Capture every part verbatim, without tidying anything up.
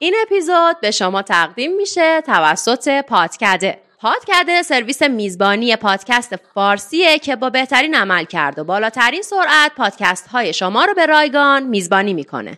این اپیزود به شما تقدیم میشه توسط پادکده. پادکده سرویس میزبانی پادکست فارسیه که با بهترین عملکرد و بالاترین سرعت پادکست های شما رو به رایگان میزبانی میکنه.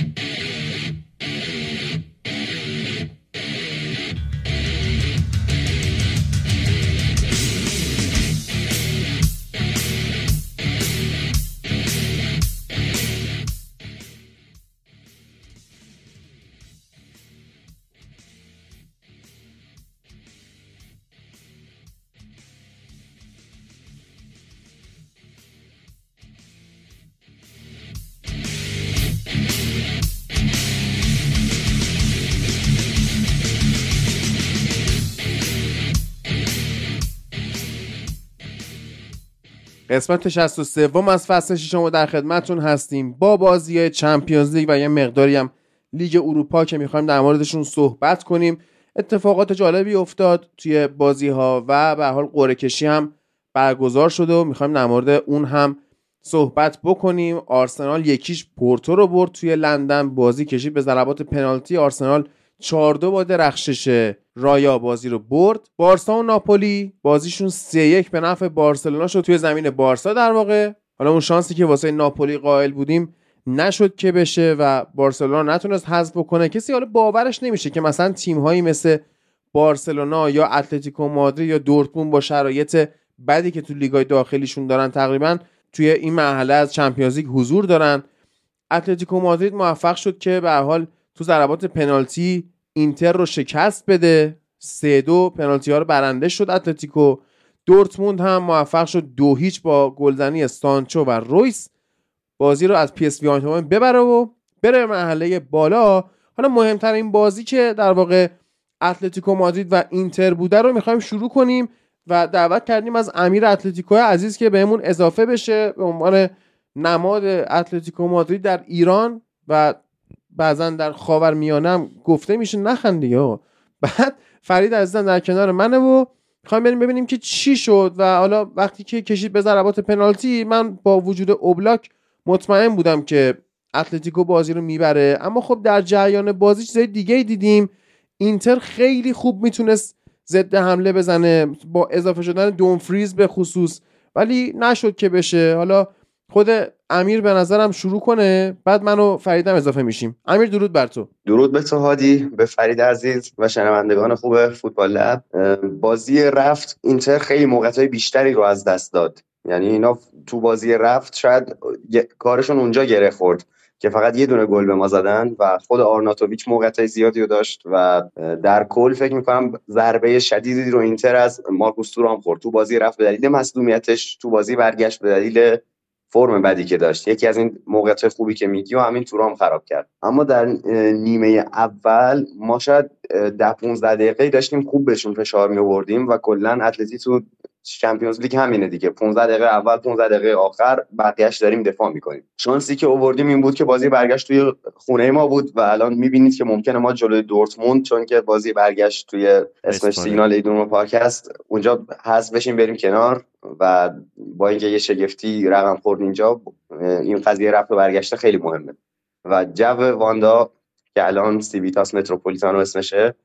قسمت شصت و سه از فصل ششم در خدمتتون هستیم با بازی چمپیونز لیگ و یه مقداری هم لیگ اروپا که می‌خوایم در موردشون صحبت کنیم. اتفاقات جالبی افتاد توی بازی‌ها و به هر حال قرعه کشی هم برگزار شده و می‌خوایم در مورد اون هم صحبت بکنیم. آرسنال یکیش پورتو رو برد توی لندن، بازی کشید به ضربات پنالتی. آرسنال چهار دو با درخشش رایا بازی رو برد. بارسا و ناپولی بازیشون سه یک به نفع بارسلونا شد توی زمین بارسا در واقع. حالا اون شانسی که واسه ناپولی قائل بودیم نشد که بشه و بارسلونا نتونست حذف بکنه. کسی حالا باورش نمیشه که مثلا تیم‌هایی مثل بارسلونا یا اتلتیکو مادرید یا دورتموند با شرایط بدی که تو لیگ‌های داخلیشون دارن تقریبا توی این مرحله از چمپیونز لیگ حضور دارن. اتلتیکو مادرید موفق شد که به هر حال تو ضربات پنالتی اینتر رو شکست بده، سه دو پنالتی ها رو برنده شد اتلتیکو. دورتموند هم موفق شد دو هیچ با گلزنی سانچو و رویس بازی رو از پی اس وی آیندهوون ببره و بره مرحله بالا. حالا مهمترین بازی که در واقع اتلتیکو مادرید و اینتر بوده رو میخوایم شروع کنیم و دعوت کردیم از امیر اتلتیکو عزیز که بهمون اضافه بشه به عنوان نماد اتلتیکو مادرید در ایران و بعضا در خاورمیانه هم گفته میشه. نخند دیگه. بعد فرید عزیزم در کنار منه و میخوایم بریم ببینیم که چی شد و حالا وقتی که کشید به ضربات پنالتی من با وجود اوبلاک مطمئن بودم که اتلتیکو بازی رو میبره، اما خب در جریان بازی چیزای دیگه دیدیم. اینتر خیلی خوب میتونست ضد حمله بزنه با اضافه شدن دومفریز به خصوص، ولی نشد که بشه. حالا خود امیر به نظرم شروع کنه، بعد من و فریدم اضافه میشیم. امیر درود بر تو. درود به تو هادی، به فرید عزیز و شنوندگان خوب فوتبال لب. بازی رفت اینتر خیلی موقعیت‌های بیشتری رو از دست داد، یعنی اینا تو بازی رفت شاید کارشون اونجا گره خورد که فقط یه دونه گل به ما زدن و خود آرناتوویچ موقعیت‌های زیادی رو داشت و در کل فکر می‌کنم ضربه شدیدی رو اینتر از مارکوس تورام خورد تو بازی رفت به دلیل مصدومیتش، تو بازی برگشت به دلیل فرم بدی که داشت. یکی از این موقعیت خوبی که میگی و همین تورام خراب کرد. اما در نیمه اول ما شاید ده پانزده دقیقه داشتیم خوب بهشون فشار می‌آوردیم و کلا اتلتی تو چمپیونز لیگ همینه دیگه، پانزده دقیقه اول پانزده دقیقه آخر بقیه‌اش داریم دفاع می‌کنیم. شانسی که آوردیم این بود که بازی برگشت توی خونه ما بود و الان می‌بینید که ممکنه ما جلوی دورتموند، چون که بازی برگشت توی اسمش سیگنال ایدون پارک است، اونجا حذف بشیم بریم کنار و با اینکه یه شگفتی رقم خورد اینجا، این قضیه رفت و برگشته خیلی مهمه. و جو واندا که الان سیویتاس متروپولیتانو اسمشه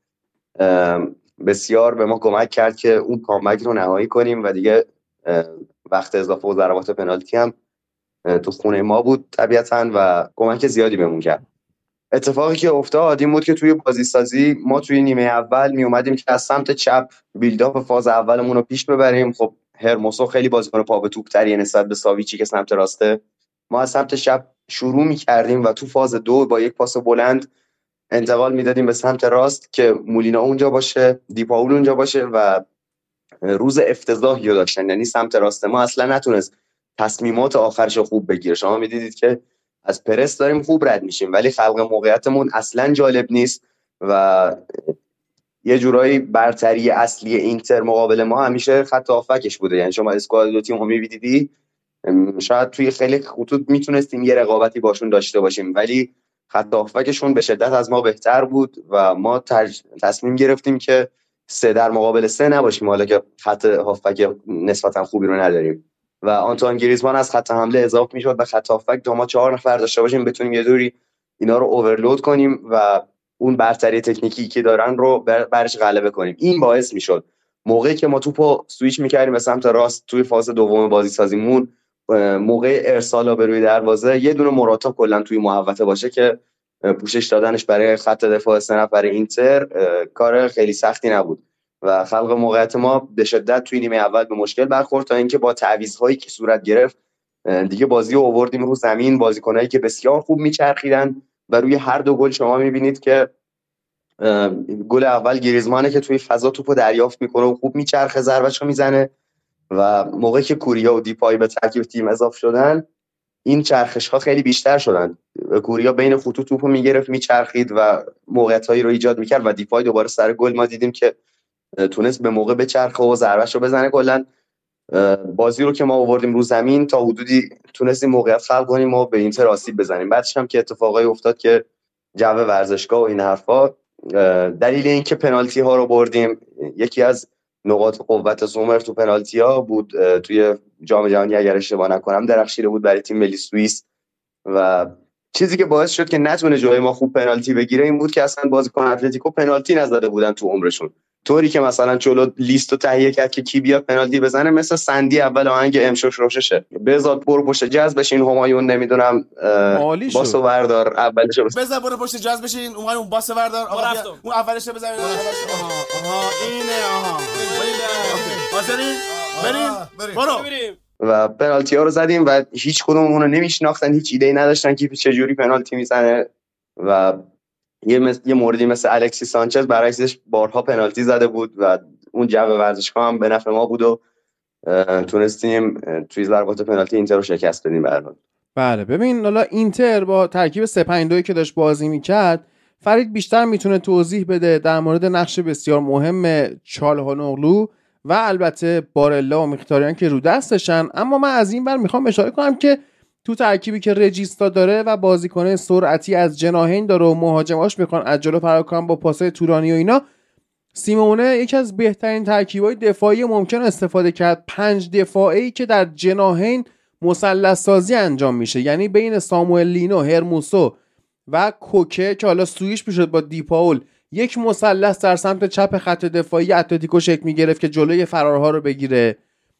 بسیار به ما کمک کرد که اون کامبک رو نهایی کنیم و دیگه وقت اضافه و ضربات پنالتی هم تو خونه ما بود طبیعتاً و کمک زیادی بهمون کرد. اتفاقی که افتاد این بود که توی بازی سازی ما توی نیمه اول می اومدیم که از سمت چپ بیلداپ فاز اولمون رو پیش ببریم. خب هرموسو خیلی بازیکن پا به توپ تریه نسبت به ساویچی که سمت راسته. ما از سمت چپ شروع می‌کردیم و تو فاز دو با یک پاس بلند انتقال میدادیم به سمت راست که مولینا اونجا باشه، دیپاول اونجا باشه و روز افتضاحی رو داشتن. یعنی سمت راست ما اصلا نتونست تصمیمات آخرش رو خوب بگیره. شما میدیدید که از پرس داریم خوب رد میشیم ولی خلق موقعیتمون اصلا جالب نیست و یه جورایی برتری اصلی اینتر مقابل ما همیشه خط هافبکش بوده. یعنی شما اسکواد دو تیم رو می‌دیدی، شاید توی خیلی خطوط میتونستیم یه رقابتی باشون داشته باشیم ولی خط هافبکشون به شدت از ما بهتر بود و ما ترج... تصمیم گرفتیم که سه در مقابل سه نباشیم، حالا که خط هافبک نسبتا خوبی رو نداریم و آنتوان گریزمان از خط حمله اضافه میشد و خط هافبک تا ما چهار نفر داشته باشیم بتونیم یه دوری اینا رو اورلود کنیم و اون برتری تکنیکی که دارن رو برش غلبه کنیم. این باعث میشد موقعی که ما توپو سویچ میکردیم به سمت راست توی فاز دوم بازی سازیمون، موقع ارسال به روی دروازه یه دونه موراتا کلا توی محوطه باشه که پوشش دادنش برای خط دفاع سه نفر اینتر کار خیلی سختی نبود و خلق موقعیت ما به شدت توی نیمه اول به مشکل برخورد تا اینکه با تعویض‌هایی که صورت گرفت دیگه بازی رو آوردیم رو زمین. بازیکنایی که بسیار خوب میچرخیدن و روی هر دو گل شما میبینید که گل اول گریزمانه که توی فضا توپو دریافت میکنه و خوب میچرخه، ضربه‌شو میزنه و موقعی که کوریا و دیپای به ترکیب تیم اضافه شدن این چرخش‌ها خیلی بیشتر شدن. کوریا بین خطوط توپو میگرفت میچرخید و موقعیتایی رو ایجاد میکرد و دیپای دوباره سر گل ما دیدیم که تونست به موقع بچرخه و ضربه‌شو بزنه. کلا بازی رو که ما آوردیم رو زمین تا حدودی تونستیم موقعیت خلق کنیم و به اینتر آسیب بزنیم. بعدش هم که اتفاقایی افتاد که جو ورزشگاه و این حرفا، دلیل این که پنالتی ها رو بردیم یکی از نقاط قوت زومر تو پنالتی ها بود. توی جام جهانی اگر اشتباه نکنم درخشیده بود برای تیم ملی سوئیس و چیزی که باعث شد که نتونه جلوی ما خوب پنالتی بگیره این بود که اصلا بازیکن اتلتیکو پنالتی نزده بودن تو عمرشون. طوری که مثلا جلو لیستو تهیه کرد که کی بیاد پنالتی بزنه، مثل سندی اول آهنگ امشوش روششه بذار برو پشت جذب بشین همایون نمیدونم باسو بردار اولشو بذار برو پشت جذب بشین اون باسو بردار آقا اون اولشو بزن. آها اینه آها بریم بریم بریم و پنالتی ها رو زدیم و هیچ کدوممون رو نمیشناختن، هیچ ایده‌ای نداشتن که چه جوری پنالتی میزنه و یه مثل یه موردی مثل الکسی سانچز برعکسش بارها پنالتی زده بود و اون جو ورزشگاه هم به نفع ما بود و تونستیم توی ضربات پنالتی اینتر رو شکست بدیم. برنامه بله ببین حالا اینتر با ترکیب سه پنج دو که داشت بازی میکرد، فرید بیشتر میتونه توضیح بده در مورد نقش بسیار مهم چالهانوغلو و البته بارلا و مختاریان که رو دستشن. اما من از این ور میخوام اشاره کنم که تو ترکیبی که رجیستا داره و بازیکن سرعتی از جناحین داره و مهاجماش میخوان از جلو فرار کنن با پاسای تورانی و اینا، سیمونه یکی از بهترین ترکیبای دفاعی ممکن استفاده کرد. پنج دفاعی که در جناحین مثلث سازی انجام میشه، یعنی بین ساموئل لینو، هرموسو و کوکه که حالا سویش میشد با دیپاول، یک مثلث در سمت چپ خط دفاعی اتلتیکو شکل میگرفت که جلوی فرارها رو بگیره.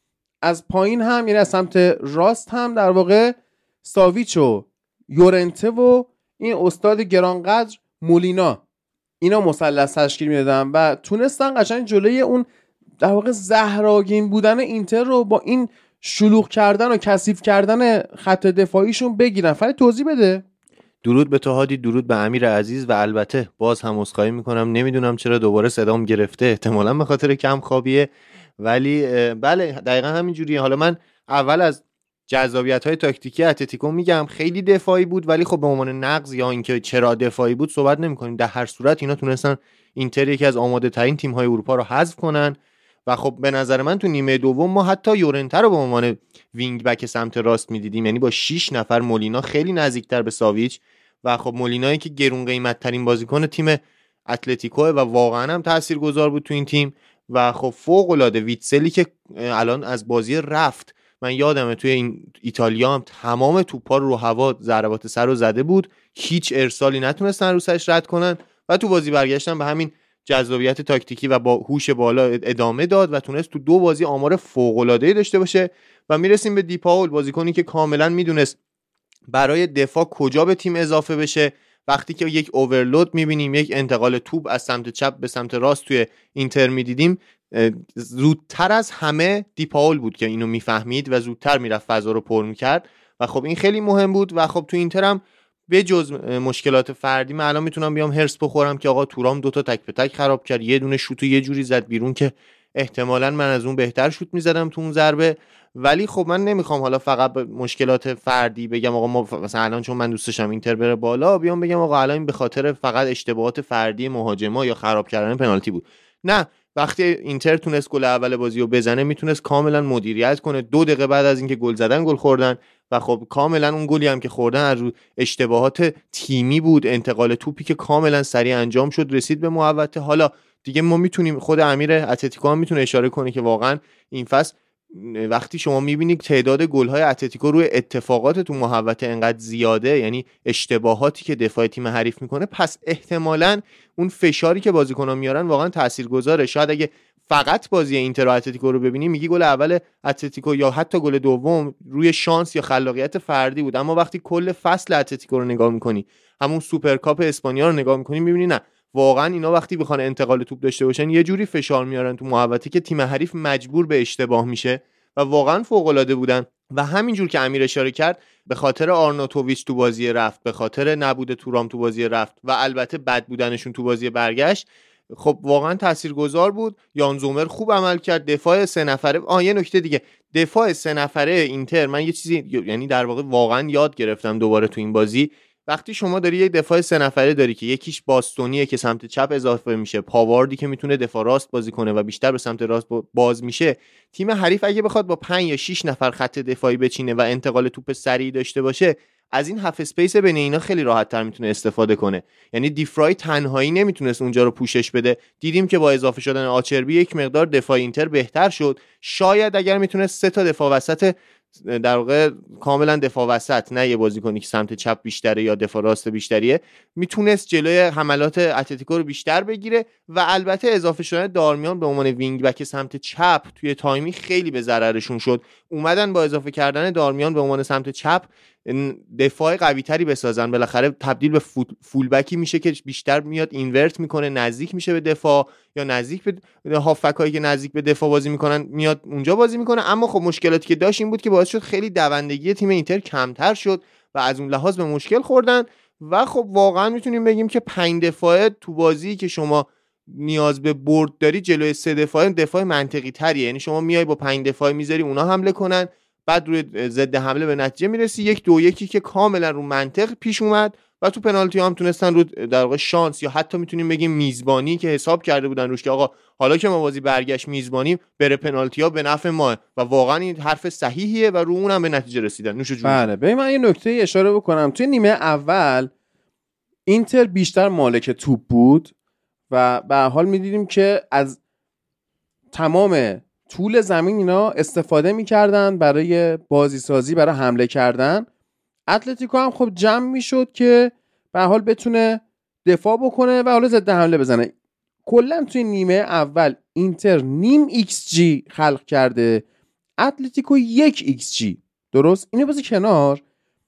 از پایین هم یعنی از سمت راست هم در واقع ساویچ و یورنته و این استاد گرانقدر مولینا اینا مثلث تشکیل میدادن و تونستن قشنگ جلوی اون در واقع زهراگین بودن اینتر رو با این شلوغ کردن و کثیف کردن خط دفاعیشون بگیرن. فرید توضیح بده. درود به تو هادی، درود به امیر عزیز و البته باز هم عذرخواهی میکنم، نمیدونم چرا دوباره صدام گرفته، احتمالاً به خاطر کم خوابیه، ولی بله دقیقاً همین جوریه. حالا من اول از جذابیت‌های تاکتیکی اتلتیکو میگم، خیلی دفاعی بود ولی خب به عنوان نقض یا اینکه چرا دفاعی بود صحبت نمی‌کنیم. در هر صورت اینا تونستن اینتر یکی از آماده ترین تیم‌های اروپا رو حذف کنن و خب به نظر من تو نیمه دوم ما حتی یورنته رو به عنوان وینگ بک سمت راست می‌دیدیم، یعنی با شش نفر مولینا خیلی نزدیکتر به ساویچ و خب مولینایی که گرون قیمت ترین بازیکن تیم اتلتیکو و واقعا هم تاثیرگذار بود تو این تیم و خب فوق العاده ویتسلی که الان از بازی رفت، من یادمه توی این ایتالیا هم تمام توپا رو هوا ضربات سر رو زده بود، هیچ ارسالی نتونستن رو سرش رد کنن و تو بازی برگشتن به همین جذابیت تاکتیکی و با هوش بالا ادامه داد و تونست تو دو بازی آمار فوق العاده داشته باشه. و میرسیم به دیپاول، بازیکنی که کاملا میدونست برای دفاع کجا به تیم اضافه بشه. وقتی که یک اوورلود میبینیم، یک انتقال توپ از سمت چپ به سمت راست توی اینتر میدیدیم، زودتر از همه دیپاول بود که اینو میفهمید و زودتر میرفت فضا رو پر میکرد و خب این خیلی مهم بود. و خب تو اینتر هم به جز مشکلات فردی من الان میتونم بیام هرس بخورم که آقا تورام دوتا تک به تک خراب کرد، یه دونه شوتو یه جوری زد بیرون که احتمالاً من از اون بهتر شوت میزدم تو اون ضربه. ولی خب من نمیخوام حالا فقط به مشکلات فردی بگم آقا ما مثلا الان چون من دوست داشتم اینتر بره بالا بیام بگم آقا الان به خاطر فقط اشتباهات فردی مهاجما یا خراب کردن پنالتی بود. نه، وقتی اینتر تونست گل اول بازی رو بزنه میتونست کاملا مدیریت کنه. دو دقیقه بعد از اینکه گل زدن گل خوردن و خب کاملا اون گلی هم که خوردن از رو اشتباهات تیمی بود، انتقال توپی که کاملا سریع انجام شد رسید به محوطه. حالا دیگه ما میتونیم، خود امیر اتلتیکو هم میتونه اشاره کنه که واقعا این فصل وقتی شما میبینید تعداد گل‌های اتلتیکو روی اتفاقات تو محوطه انقدر زیاده، یعنی اشتباهاتی که دفاع تیم حریف میکنه، پس احتمالاً اون فشاری که بازیکن‌ها میارن واقعا تاثیرگذاره. شاید اگه فقط بازی اینتر و اتلتیکو رو ببینی میگی گل اول اتلتیکو یا حتی گل دوم روی شانس یا خلاقیت فردی بود، اما وقتی کل فصل اتلتیکو رو نگاه میکنی، همون سوپرکاپ اسپانیا رو نگاه میکنی، میبینی نه واقعا اینا وقتی بخوان انتقال توپ داشته باشن یه جوری فشار میارن تو محوطه که تیم حریف مجبور به اشتباه میشه و واقعا فوق العاده بودن. و همینجور که امیر اشاره کرد، به خاطر آرناتوویچ تو بازی رفت، به خاطر نبود تورام تو بازی رفت و البته بد بودنشون تو بازی برگشت، خب واقعا تاثیرگذار بود. یان زومر خوب عمل کرد. دفاع سه نفره، آ یه نکته دیگه، دفاع سه نفره اینتر، من یه چیزی یعنی در واقع واقعا یاد گرفتم دوباره تو این بازی، وقتی شما داری یک دفاع سه نفره داری که یکیش باستونیه که سمت چپ اضافه میشه، پاواردی که میتونه دفاع راست بازی کنه و بیشتر به سمت راست باز میشه، تیم حریف اگه بخواد با پنج یا شش نفر خط دفاعی بچینه و انتقال توپ سریع داشته باشه، از این هاف اسپیس بین اینا خیلی راحت تر میتونه استفاده کنه. یعنی دیفرای تنهایی نمیتونست اونجا رو پوشش بده. دیدیم که با اضافه شدن آچربی یک مقدار دفاع اینتر بهتر شد. شاید اگر میتونست سه تا دفاع وسط، در واقع کاملا دفاع وسط، نه یه بازیکنی که سمت چپ بیشتره یا دفاع راست بیشتریه، میتونست جلوی حملات اتلتیکو رو بیشتر بگیره. و البته اضافه شدن دارمیان به عنوان وینگ بک سمت چپ توی تایمی خیلی به ضررشون شد. اومدن با اضافه کردن دارمیان به عنوان سمت چپ دفاع قوی تری بسازن، بالاخره تبدیل به فول بکی میشه که بیشتر میاد اینورت میکنه، نزدیک میشه به دفاع، یا نزدیک به هافکایی که نزدیک به دفاع بازی میکنن میاد اونجا بازی میکنه. اما خب مشکلاتی که داشت این بود که باعث شد خیلی دوندگی تیم اینتر کمتر شد و از اون لحاظ به مشکل خوردن. و خب واقعا میتونیم بگیم که پنج دفاعه تو بازی که شما نیاز به برد داری جلوی سه دفاعه دفاع منطقی تریه. یعنی شما میای با پنج دفاعه میذاری اونا حمله کنن، بعد روی ضد حمله به نتیجه میرسی، یک دو یکی که کاملا رو منطق پیش اومد و تو پنالتی هم تونستن رو در واقع شانس یا حتی میتونیم بگیم میزبانی که حساب کرده بودن روش که آقا حالا که ما بازی برگشت میزبانی بره پنالتی ها به نفع ما، و واقعا این حرف صحیحیه و رو اونم به نتیجه رسیدن. نوش جون. بله ببین من یه نکته اشاره بکنم، توی نیمه اول اینتر بیشتر مالک توپ بود و به هر حال می‌دیدیم که از تمام طول زمین اینا استفاده می‌کردن برای بازی سازی، برای حمله کردن. اتلتیکو هم خب جمع میشد که به هر حال بتونه دفاع بکنه و حالا ضد حمله بزنه. کلا توی نیمه اول اینتر نیم ایکس جی خلق کرده، اتلتیکو یک ایکس جی. درست؟ اینو بذار کنار.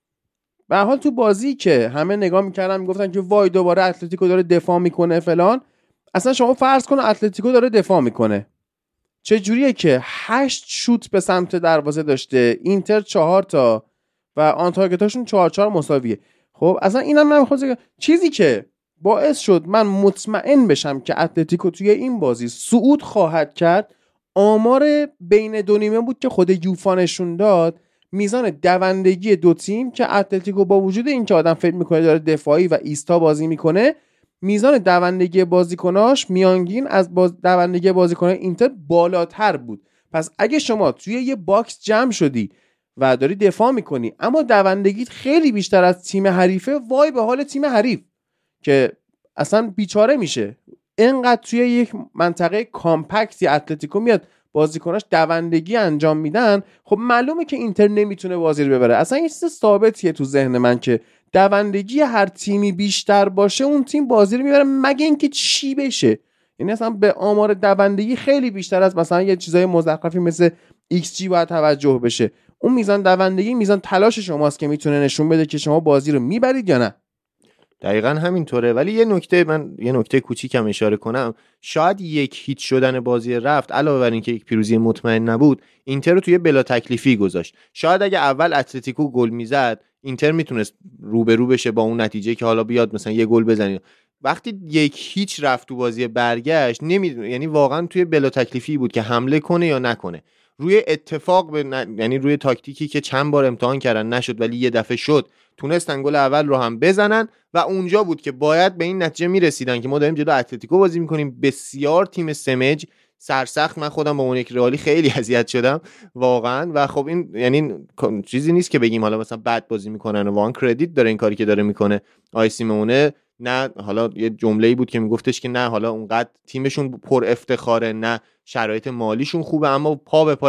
به هر حال تو بازی که همه نگاه میکردن میگفتن که وای دوباره اتلتیکو داره دفاع میکنه فلان، اصلا شما فرض کن اتلتیکو داره دفاع میکنه، چه جوریه که هشت شوت به سمت دروازه داشته، اینتر چهار تا و آن تارگتاشون چهار چهار مساویه. خب اصلا اینم نمیخواد، چیزی که باعث شد من مطمئن بشم که اتلتیکو توی این بازی صعود خواهد کرد، آمار بین دو نیمه بود که خود یوفا نشون داد، میزان دوندگی دو تیم که اتلتیکو با وجود این که آدم فکر میکنه داره دفاعی و ایستا بازی میکنه، میزان دوندگی بازیکناش میانگین از باز دوندگی بازیکنای اینتر بالاتر بود. پس اگه شما توی یه باکس جمع شدی و داری دفاع میکنی اما دوندگیت خیلی بیشتر از تیم حریفه، وای به حال تیم حریف که اصلا بیچاره میشه. اینقدر توی یک منطقه کامپکتی اتلتیکو میاد بازیکناش دوندگی انجام میدن، خب معلومه که اینتر نمیتونه بازی رو ببره. اصلا این چیز ثابتیه تو ذهن من که دوندگی هر تیمی بیشتر باشه اون تیم بازی رو میبره، مگه اینکه چی بشه. یعنی اصلا به آمار دوندگی خیلی بیشتر از مثلا یه چیزای مزخرفی مثل ایکس جی باید توجه بشه. اون میزان دوندگی میزان تلاش شماست که میتونه نشون بده که شما بازی رو میبرید یا نه. دقیقاً همینطوره. ولی یه نکته من یه نکته کوچیکم اشاره کنم، شاید یک هیچ شدن بازی رفت علاوه بر اینکه یک پیروزی مطمئن نبود، اینتر رو توی بلا تکلیفی گذاشت. شاید اگه اول اتلتیکو گل میزد اینتر میتونست رو به رو بشه با اون نتیجه که حالا بیاد مثلا یه گل بزنه. وقتی یک هیچ رفت تو بازی برگشت نمیدونه، یعنی واقعا توی بلا تکلیفی بود که حمله کنه یا نکنه. روی اتفاق به ن... یعنی روی تاکتیکی که چند بار امتحان کردن نشد ولی یه دفعه شد، تونستن گل اول رو هم بزنن و اونجا بود که باید به این نتیجه میرسیدن که ما داریم جلو اتلتیکو بازی میکنیم، بسیار تیم سمج سرسخت. من خودم با اون یک رئالی خیلی اذیت شدم واقعا. و خب این یعنی چیزی نیست که بگیم حالا مثلا بد بازی میکنن و واقعا کردیت داره این کاری که داره میکنه آی سیمونه. نه حالا یه جمله‌ای بود که میگفتش که نه حالا اونقدر تیمشون پر افتخاره، نه شرایط مالیشون خوبه، اما پا به پای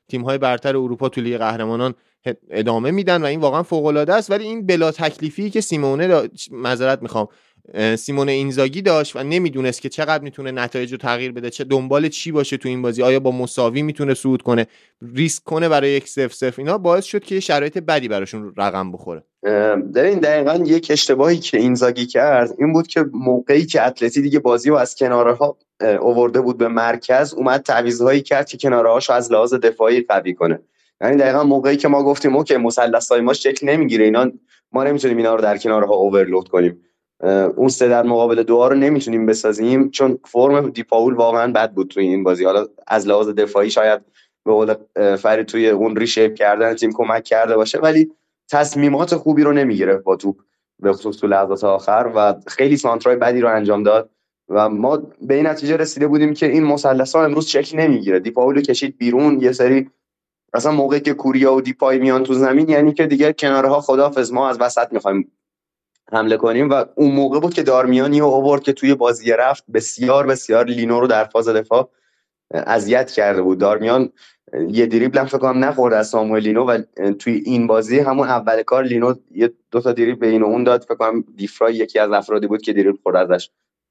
تیم‌های برتر اروپا تو لیگ قهرمانان ادامه میدن و این واقعا فوق‌العاده است. ولی این بلا تکلیفی که سیمونه دا... معذرت میخوام سیمونه اینزاگی داشت و نمیدونست که چقدر میتونه نتایج رو تغییر بده، چه دنبال چی باشه تو این بازی، آیا با مساوی میتونه صعود کنه، ریسک کنه برای یک صفر صفر، اینا باعث شد که شرایط بدی براشون رقم بخوره. در این دقیقاً یک اشتباهی که اینزاگی کرد این بود که موقعی که اتلتی دیگه بازی رو از کنارها آورده بود به مرکز، اومد تعویض‌هایی کرد که کنارهاشو از لحاظ دفاعی قوی کنه. یعنی دقیقاً موقعی که ما گفتیم اوکی مثلث‌های ما شکل نمیگیره، اینا ما نمیتونیم اینا رو در کنارها اوورلود کنیم، اون سه در مقابل دو رو نمیتونیم بسازیم، چون فرم دیپاول واقعا بد بود توی این بازی. حالا از لحاظ دفاعی شاید به قول فرید توی اون ریشیپ کردن تیم کمک کرده باشه، ولی تصمیمات خوبی رو نمیگرفت با توپ، به خصوص تو لحظات آخر، و خیلی سانترای بدی رو انجام داد و ما به این نتیجه رسیده بودیم که این مثلث‌ها امروز شکل نمیگیره. دیپاول کشید بیرون یه سری، اصلا موقعی که کوریا و دیپای میان تو زمین یعنی که دیگه کنارها خداحافظ، ما از وسط می‌خوایم حمله کنیم. و اون موقع بود که دارمیانی رو آورد که توی بازی رفت بسیار بسیار لینو رو در فاز دفاع اذیت کرده بود. دارمیان یه دریبل هم فکر کنم نخورد از ساموئل لینو و توی این بازی همون اول کار لینو یه دو تا دریبل به این و اون داد، فکر کنم دیفرای یکی از افرادی بود که دریبل خورد ازش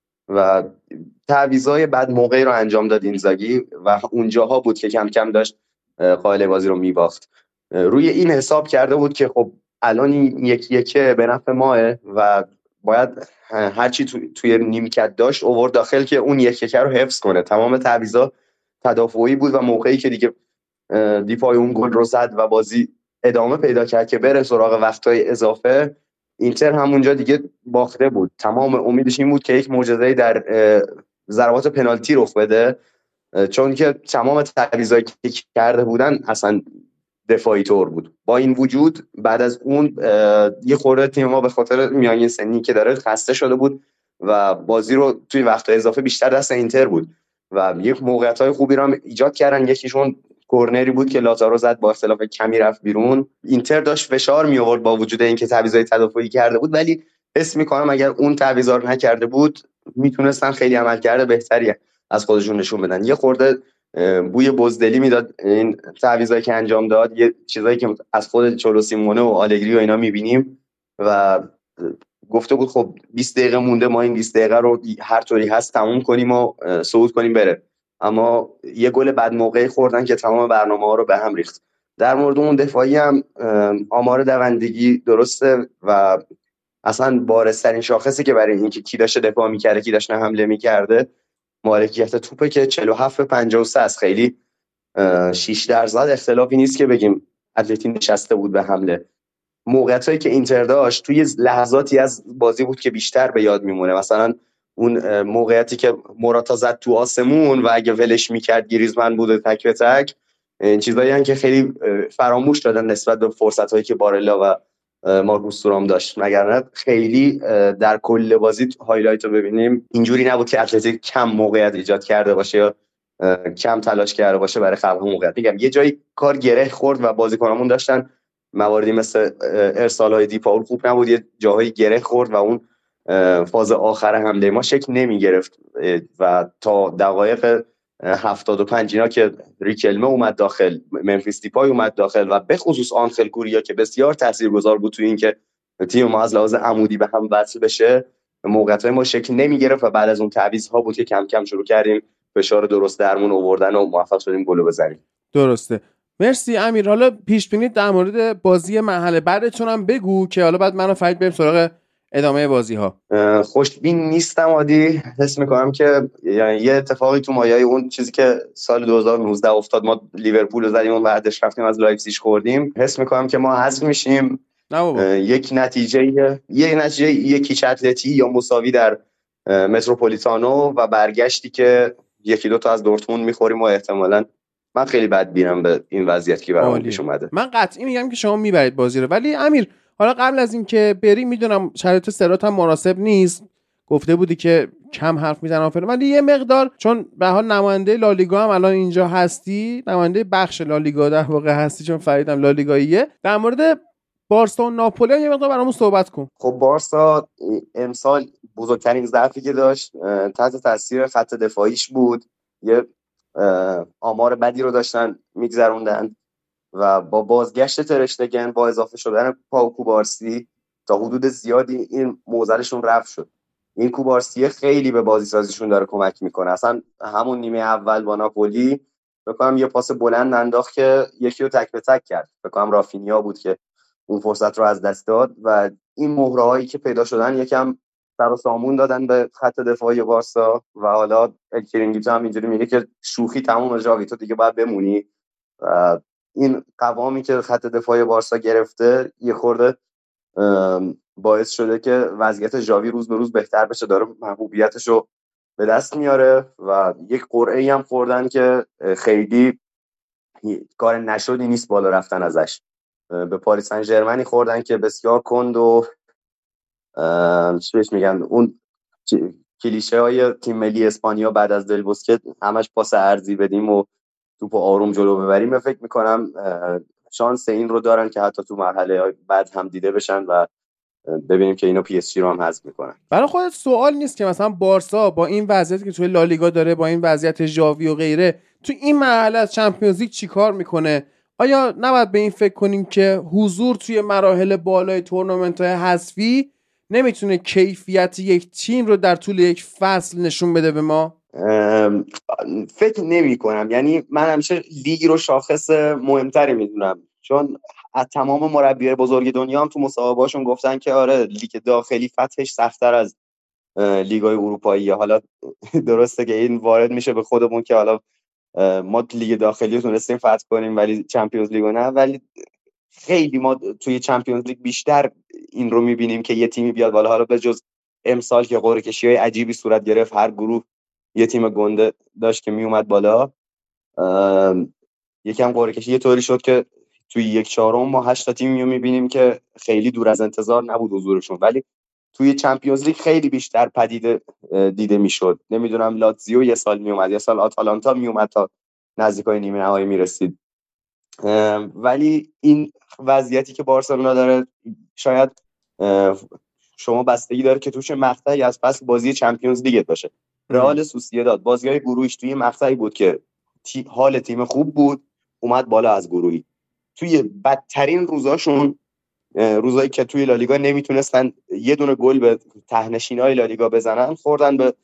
و تعویضای بعد موقعی رو انجام داد اینزاگی و اونجاها بود که کم کم داشت قائل بازی رو میباخت. روی این حساب کرده بود که خب الان یکی یکه به نفع ماه و باید هرچی تو، توی نیمکت داشت اوورد داخل که اون یکی یکه رو حفظ کنه. تمام تعویضا تدافعی بود و موقعی که دیگه دیپای اون گل رو زد و بازی ادامه پیدا کرد که بره سراغ وقتای اضافه، اینتر همونجا دیگه باخته بود. تمام امیدش این بود که یک معجزه‌ای در ضربات پنالتی رخ بده، چون که تمام تعویضایی که کرده بودن اصلا دفاعی طور بود. با این وجود بعد از اون یه خورده تیم ما به خاطر میانگین سنی که داره خسته شده بود و بازی رو توی وقتای اضافه بیشتر دست اینتر بود و یک موقعیت‌های خوبی رو هم ایجاد کردن. یکیشون کورنری بود که لاتارو زد، با اختلاف کمی رفت بیرون. اینتر داشت فشار می آورد با وجود اینکه تعویضای تدافعی کرده بود، ولی حس می‌کنم اگر اون تعویضا رو نکرده بود میتونستن خیلی عملکرد بهتری از خودشون نشون بدن. یه خورده بوی بزدلی میداد این تعویضایی که انجام داد، یه چیزایی که از خود چولو سیمونه و آلگری و اینا می‌بینیم و گفته بود خب بیست دقیقه مونده، ما این بیست دقیقه رو هر طوری هست تموم کنیم و صعود کنیم بره. اما یه گل بعد موقعی خوردن که تمام برنامه‌ها رو به هم ریخت. در مورد اون دفاعی هم آمار دوندگی درسته و اصلا بارزترین شاخصی که برای اینکه کی داشته دفاع می‌کرده کی داشته حمله می‌کرده مالکیت توپه که چهل و هفت به پنجاه و سه است. خیلی شش درصد اختلافی نیست که بگیم اتلتی نشسته بود به حمله. موقعیتایی که اینتر داشت توی لحظاتی از بازی بود که بیشتر به یاد میمونه، مثلا اون موقعیتی که موراتا زد تو آسمون و اگه ولش میکرد گریزمن بود تک به تک، این چیزایی هستن که خیلی فراموش دادن نسبت به فرصتایی که بارلا و مارکوس تورام داشت. مگر خیلی در کل بازی هایلایت رو ببینیم اینجوری نبود که اتلتیک کم موقعیت ایجاد کرده باشه یا کم تلاش کرده باشه برای خلق موقعیت. میگم یه جایی کار گره خورد و بازیکنامون داشتن مواردی مثل ارسال‌های دیپاول خوب نبود، یه جاهایی گره خورد و اون فاز آخر حمله ما شکل نمی‌گرفت و تا دقایق هفتاد و پنج اینا که ریکلمه اومد داخل، ممفیس دیپای اومد داخل و به خصوص آنخل کوریا که بسیار تاثیرگذار بود توی این که تیم ما از لحاظ عمودی به هم وصل بشه، موقعیت‌های ما شکل نمی‌گرفت و بعد از اون تعویض‌ها بود که کم کم شروع کردیم فشار درست درمون آوردن و موفق شدیم گل بزنیم. درسته. مرسی امیر. حالا پیش بینی در مورد بازی مرحله بعدتون هم بگو که حالا بعد منو فرید بریم سراغ ادامه بازی ها. خوشبین نیستم عادی، حس میکنم که یعنی یه اتفاقی تو مایه اون چیزی که سال دو هزار و نوزده افتاد، ما لیورپول رو زدیم و بعدش رفتیم از لایپزیگ خوردیم، حس میکنم که ما حذف میشیم. یک نتیجه یک نتیجه یکی اتلتی یا مساوی در متروپولیتانو و برگشتی که یکی دو تا از دورتموند میخوریم و احتمالاً من خیلی بد بینم به این وضعیت که برام پیش اومده. من قطعی میگم که شما میبرید بازی رو. ولی امیر حالا قبل از این که بری، میدونم شرایط سرات هم مناسب نیست، گفته بودی که کم حرف میزنم فعلا، ولی یه مقدار چون به حال نماینده لالیگا هم الان اینجا هستی، نماینده بخش لالیگا در واقع هستی چون فریدم لالیگاییه، در مورد بارسا و ناپولی یه مقدار برامون صحبت کن. خب بارسا امسال بزرگترین ضعفی که داشت تحت تاثیر خط دفاعیش بود. یه آمار بدی رو داشتن میگذروندن و با بازگشت ترشتگن با اضافه شدن پاو کوبارسی تا حدود زیادی این موزلشون رفت شد. این کوبارسی خیلی به بازی سازیشون داره کمک میکنه. اصلا همون نیمه اول با ناپولی بکنم یه پاس بلند انداخت که یکی رو تک به تک کرد، بکنم رافینیا بود که اون فرصت رو از دست داد و این مهره هایی که پیدا شدن یکم سر و سامون دادن به خط دفاعی بارسا و حالا الکرینگیتو هم اینجوری میگه که شوخی تموم جاوی، تو دیگه باید بمونی. و این قوامی که خط دفاعی بارسا گرفته یه خورده باعث شده که وضعیت ژاوی روز به روز بهتر بشه، داره محبوبیتش رو به دست میاره و یک قرعه‌ای هم خوردن که خیلی کار نشدی نیست بالا رفتن ازش. به پاریس سن ژرمنی خوردن که بسیار کند و چی بهش میگن اون کلیشه های تیم ملی اسپانیا بعد از دل بوسکت همش پاس ارضی بدیم و توپو آروم جلو ببریم. فکر میکنم شانس این رو دارن که حتی تو مرحله بعد هم دیده بشن و ببینیم که اینا پی اس جی رو هم حذف میکنن. برای خودت سوال نیست که مثلا بارسا با این وضعیتی که توی لالیگا داره، با این وضعیت ژاوی و غیره، تو این مرحله از چمپیونز لیگ چیکار میکنه؟ آیا نباید به این فکر کنیم که حضور توی مراحل بالای تورنمنت‌های حذفی نمیتونه کیفیت یک تیم رو در طول یک فصل نشون بده به ما؟ فکر نمی کنم. یعنی من همیشه لیگ رو شاخص مهمتری میدونم، چون از تمام مربیای بزرگ دنیا هم تو مصاحبه‌هاشون گفتن که آره لیگ داخلی فتحش سخت‌تر از لیگ‌های اروپایی. حالا درسته که این وارد میشه به خودمون که حالا ما لیگ داخلی رو تونستیم فتح کنیم ولی چمپیونز لیگ نه، ولی خیلی ما توی چمپیونز لیگ بیشتر این رو میبینیم که یه تیمی بیاد بالا. حالا به جز امسال که قرعه کشی‌های عجیبی صورت گرفت، هر گروه یه تیم گنده داشت که میومد بالا، یکم قرعه کشی یه طوری شد که توی یک چهارم ما هشت تا تیمی رو میبینیم که خیلی دور از انتظار نبود حضورشون، ولی توی چمپیونز لیگ خیلی بیشتر پدیده دیده میشد. نمیدونم لاتزیو یه سال میومد، یه سال آتالانتا میومد تا نزدیکای نیمه نهایی میرسید. ولی این وضعیتی که بارسلونا داره شاید شما بستگی داره که توش مقطعی از پس بازی چمپیونز لیگ باشه. رئال سوسییداد بازی‌های گروهیش توی مقطعی بود که تی حال تیم خوب بود، اومد بالا از گروهی. توی بدترین روزاشون، روزایی که توی لالیگا نمیتونستن یه دونه گل به ته‌نشینای لالیگا بزنن، خوردن به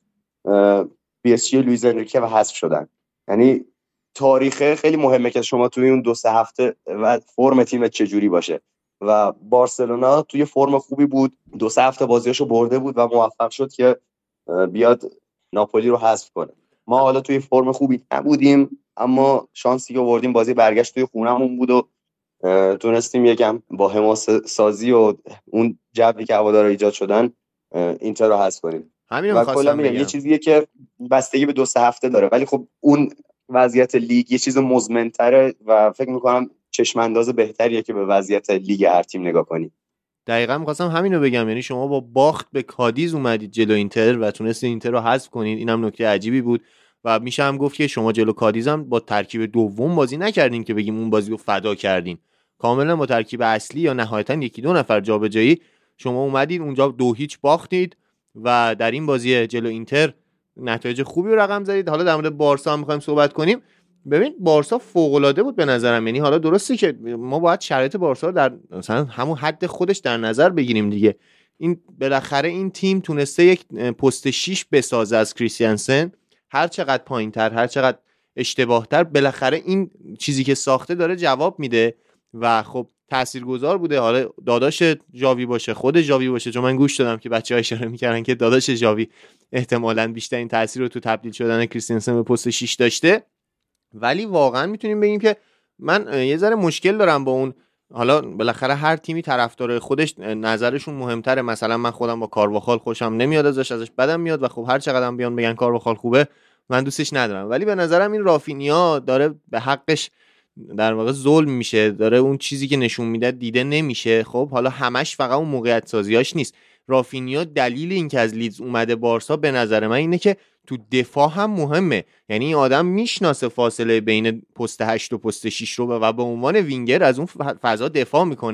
پی اس جی لوئیز انریکه و حذف شدن. یعنی تاریخه خیلی مهمه که شما توی اون دو سه هفته و فرم تیمت چجوری باشه و بارسلونا توی فرم خوبی بود، دو سه هفته بازیاشو برده بود و موفق شد که بیاد ناپولی رو حذف کنه. ما حالا توی فرم خوبی نبودیم اما شانسی که آوردیم بازی برگشت توی خونمون بود و تونستیم یکم با حماس سازی و اون جوی که هوادارا ایجاد شدن اینتر رو حذف کنیم. و کلا میگم یه چیزیه که بستگی به دو سه هفته داره، ولی خب اون وضعیت لیگ یه چیز مزمن‌تره و فکر می‌کنم چشم انداز بهتریه که به وضعیت لیگ هر تیم نگاه کنی. دقیقاً می‌خواستم همین رو بگم، یعنی شما با باخت به کادیز اومدید جلو اینتر و تونستید اینتر رو حذف کنید. اینم نکته عجیبی بود و میشه هم گفت که شما جلو کادیز هم با ترکیب دوم بازی نکردین که بگیم اون بازی رو فدا کردین، کاملا با ترکیب اصلی یا نهایتاً یکی دو نفر جابجایی شما اومدید اونجا دو هیچ باختید و در این بازی جلو اینتر نتایج خوبی رو رقم زدید. حالا در مورد بارسا هم می‌خوایم صحبت کنیم. ببین بارسا فوق‌العاده بود به نظرم، یعنی حالا درسته که ما باید شرایط بارسا رو در مثلا همون حد خودش در نظر بگیریم دیگه. این بالاخره این تیم تونسته یک پست شیش بسازه از کریستیانسن، هر چقدر پایین‌تر هر چقدر اشتباه‌تر بالاخره این چیزی که ساخته داره جواب میده و خب تاثیرگذار بوده. حالا داداش ژاوی باشه، خود ژاوی باشه، چون من گوش دادم که بچه‌ها اشاره می‌کردن که داداش ژاوی احتمالاً بیشترین تاثیر رو تو تبدیل شدن کریستیانسن به پست شیش داشته. ولی واقعا میتونیم بگیم که من یه ذره مشکل دارم با اون. حالا بالاخره هر تیمی طرفدار خودش نظرشون مهمتره. مثلا من خودم با کارواخال خوشم نمیاد ازش ازش بدم میاد و خب هر چقدرم بیان بگن کارواخال خوبه من دوستش ندارم، ولی به نظرم این رافینیا داره به حقش در واقع ظلم میشه، داره اون چیزی که نشون میده دیده نمیشه. خب حالا همش فقط اون موقعیت سازیاش نیست. رافینیا دلیل این که از لیدز اومده بارسا به نظر من اینه که تو دفاع هم مهمه، یعنی این آدم میشناسه فاصله بین پست هشت و پست شش رو و به عنوان وینگر از اون فضا دفاع میکنه.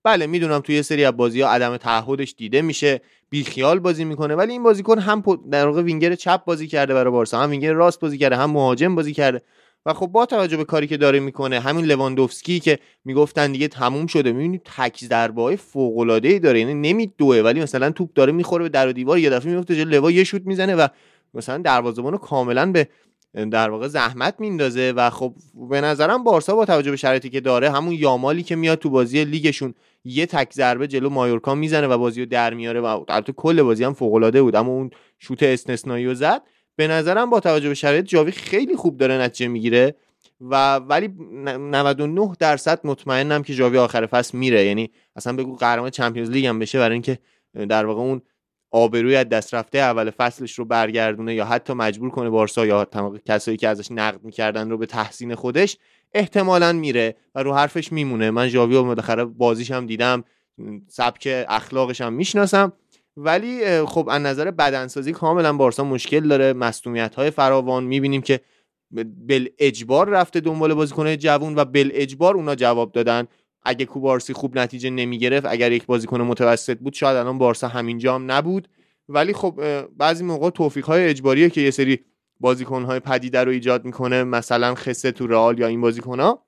بله میدونم توی یه سری از بازی‌ها عدم تعهدش دیده میشه، بیخیال بازی میکنه، ولی این بازیکن هم در واقع وینگر چپ بازی کرده برای بارسا، هم وینگر راست بازی کرده، هم مهاجم بازی کرده و خب با توجه به کاری که داره میکنه، همین لواندوفسکی که میگفتن دیگه تموم شده، میبینید تک ضربه‌های فوق‌العاده‌ای داره، یعنی نمیدوه ولی مثلا توپ داره میخوره به در و دیوار، یه دفعه میفته جلوی لوا یه شوت میزنه و مثلا دروازه‌بانو کاملا به در واقع زحمت میندازه. و خب به نظرم بارسا با توجه به شرایطی که داره، همون یامالی که میاد تو بازی لیگشون یه تک ضربه جلو مایورکا میزنه و بازیو در میاره و البته کل بازی هم فوق العاده بود، اما اون شوت استثنایی رو زد. به نظرم با توجه به شرایط جاوی خیلی خوب داره نتیجه میگیره و ولی نود و نه درصد مطمئنم که جاوی آخر فصل میره، یعنی اصلا بگو قهرمان چمپیونز لیگ هم بشه، برای اینکه در واقع اون آبروی از دست رفته اول فصلش رو برگردونه یا حتی مجبور کنه بارسا یا تمام کسایی که ازش نقد میکردن رو به تحسین خودش، احتمالاً میره و رو حرفش میمونه. من ژاوی رو بالاخره بازیش هم دیدم، سبک اخلاقش هم میشناسم، ولی خب از نظر بدنسازی کاملا بارسا مشکل داره، مصدومیت‌های فراوان، میبینیم که بل اجبار رفته دنبال بازیکن‌های جوون و بل اجبار اونا جواب دادن. اگه کوبارسی خوب نتیجه نمیگرفت، اگر یک بازیکن متوسط بود، شاید الان بارسا همینجا هم نبود. ولی خب بعضی موقع توفیق‌های اجباریه که یه سری بازیکن‌های پدیده رو ایجاد میکنه، مثلا خسه تو رئال یا این بازیکن‌ها،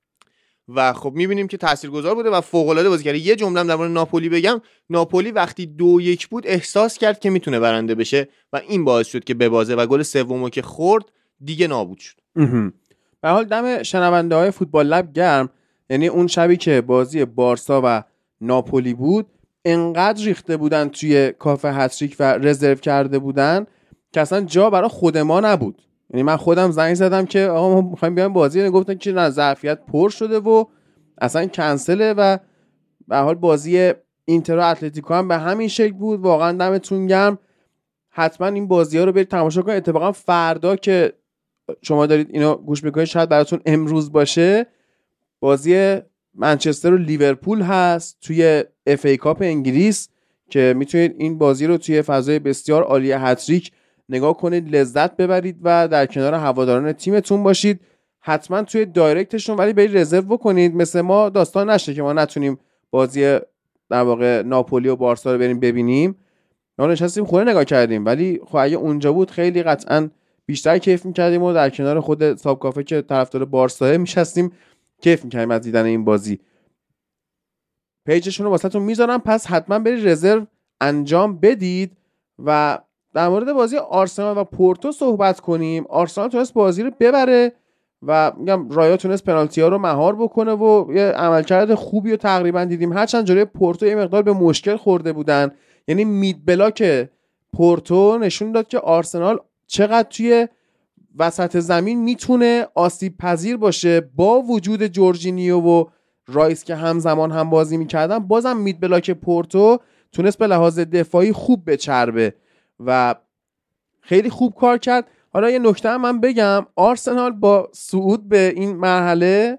و خب میبینیم که تاثیرگذار بوده و فوق‌العاده بازی کرده. یه جمله در مورد ناپولی بگم، ناپولی وقتی دو یک بود احساس کرد که میتونه برنده بشه و این باعث شد که ببازه و گل سومو که خورد دیگه نابود شد. به حال دم شنونده‌های فوتبال لب گرم، یعنی اون شبی که بازی بارسا و ناپولی بود انقدر ریخته بودن توی کافه هتریک و رزرو کرده بودن که اصلا جا برای خود ما نبود. یعنی من خودم زنگ زدم که آقا ما می‌خوایم بیایم بازی، گفتن که نه ظرفیت پر شده و اصلا کنسله و به حال بازی اینتر و اتلتیکو هم به همین شکل بود. واقعا دمتون گرم، حتما این بازی‌ها رو برید تماشا کنید. اتفاقا فردا که شما دارید اینو گوش میکنید شاید براتون امروز باشه، بازی منچستر و لیورپول هست توی اف ای کاپ انگلیس که میتونید این بازی رو توی فضای بسیار عالی هتریک نگاه کنید، لذت ببرید و در کنار هواداران تیمتون باشید. حتما توی دایرکتشون ولی برید رزرو بکنید، مثل ما داستان نشه که ما نتونیم بازی در واقع ناپولی و بارسا رو بریم ببینیم. ما نشستیم خونه نگاه کردیم، ولی خب اگه اونجا بود خیلی قطعاً بیشتر کیف می‌کردیم و در کنار خود ساب کافه که طرفدار بارسا میشستیم کیف می‌کردیم از دیدن این بازی. پیجشون رو واسهتون میذارم، پس حتما برید رزرو انجام بدید. و در مورد بازی آرسنال و پورتو صحبت کنیم. آرسنال تونست بازی رو ببره و میگم رایا تونست پنالتی‌ها رو مهار بکنه و یه عملکرد خوبی رو تقریبا دیدیم، هرچند جلوی پورتو یه مقدار به مشکل خورده بودن. یعنی مید بلاک پورتو نشون داد که آرسنال چقدر توی وسط زمین میتونه آسیب پذیر باشه. با وجود جورجینیو و رایس که همزمان هم بازی میکردن، بازم مید بلاک پورتو تونست به لحاظ دفاعی خوب بچربه و خیلی خوب کار کرد. حالا یه نکته هم من بگم، آرسنال با صعود به این مرحله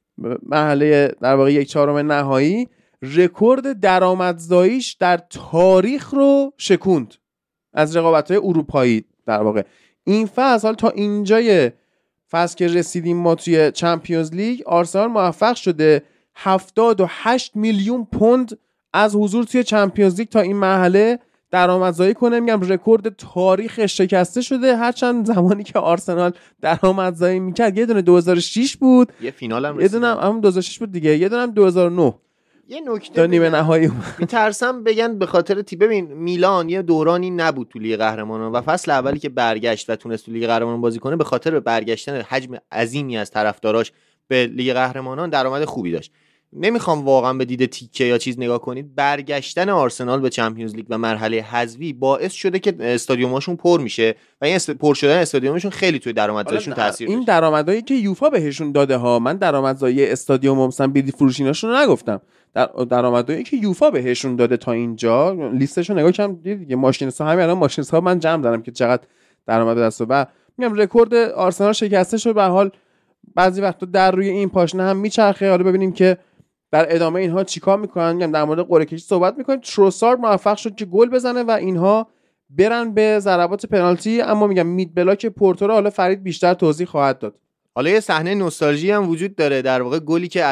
مرحله در واقع یک چهارم نهایی رکورد درآمدزاییش در تاریخ رو شکوند از رقابت‌های اروپایی. در واقع این فصل، حالا تا اینجای فصل که رسیدیم ما توی چمپیونز لیگ، آرسنال موفق شده هفتاد و هشت میلیون پوند از حضور توی چمپیونز لیگ تا این مرحله درآمدزایی کنه. میگم رکورد تاریخ شکسته شده، هرچند زمانی که آرسنال درآمدزایی میکرد یه دونه دو هزار و شش بود، یه فینال هم یه دونه هم دو هزار و شش بود دیگه، یه دونه هم دو هزار و نه. یه نکته تا نیمه نهایی میترسم بگن به خاطر تی ببین میلان یه دورانی نبود تو لیگ قهرمانان و فصل اولی که برگشت و تونست تو لیگ قهرمانان بازی کنه، به خاطر برگشتن حجم عظیمی از طرفداراش به لیگ قهرمانان درآمد خوبی داشت. نمیخوام واقعا به دید تیکه یا چیز نگاه کنید، برگشتن آرسنال به چمپیونز لیگ و مرحله حذفی باعث شده که استادیوماشون پر میشه و این است... پر شدن استادیومشون خیلی توی درآمدزاییشون تاثیر داشت. این درآمدایی که یوفا بهشون داده ها، من درآمدزایی استادیوم مثلا بلیط فروشیناشون رو نگفتم، در درآمدایی که یوفا بهشون داده تا اینجا لیستشو نگاه کردم دیگه، ماشینسا همین الان ماشینسا من جمع دارم که چقدر درآمد دست و میگم رکورد آرسنال شکسته شد. به هر حال بعضی وقتا در روی این پاشنه هم میچرخه. حالا ببینیم که در ادامه اینها چیکار میکنن. میگم در مورد قرعه کشی صحبت میکنیم. تروسارد موفق شد که گل بزنه و اینها برن به ضربات پنالتی، اما میگم مید بلاک پورتو رو حالا فرید بیشتر توضیح خواهد داد. حالا یه صحنه نوستالژی هم وجود داره، در واقع گلی که الان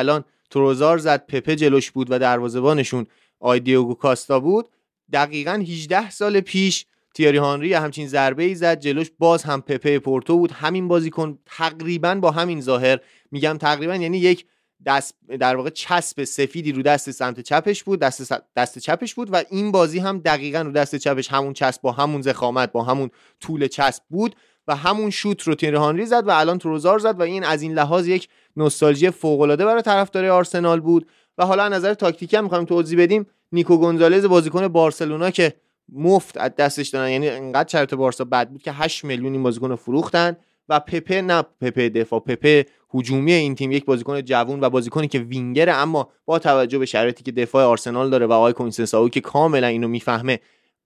تروزار زد، پپه جلوش بود و دروازه‌بانشون آی دیوگو کاستا بود. دقیقاً هجده سال پیش تیاری هانری همچین ضربه‌ای زد جلوش، باز هم پپه پورتو بود، همین بازیکن تقریباً با همین ظاهر، میگم تقریباً یعنی یک دست در واقع چسب سفیدی رو دست سمت چپش بود، دست دست چپش بود و این بازی هم دقیقاً رو دست چپش همون چسب با همون ضخامت با همون طول چسب بود و همون شوت رو تیاری هانری زد و الان تروزار زد و این از این لحاظ یک نوستالژی فوق‌العاده برای طرفدارای آرسنال بود. و حالا از نظر تاکتیکی هم می‌خوایم توضیح بدیم. نیکو گونزالز بازیکن بارسلونا که مفت از دستش دادن، یعنی انقدر شرط بارسا بد بود که هشت میلیون این بازیکن فروختن و پپه نه پپه دفاع، پپه هجومی این تیم، یک بازیکن جوان و بازیکنی که وینگره اما با توجه به شرایطی که دفاع آرسنال داره و آقای کونسنساو که کاملا اینو میفهمه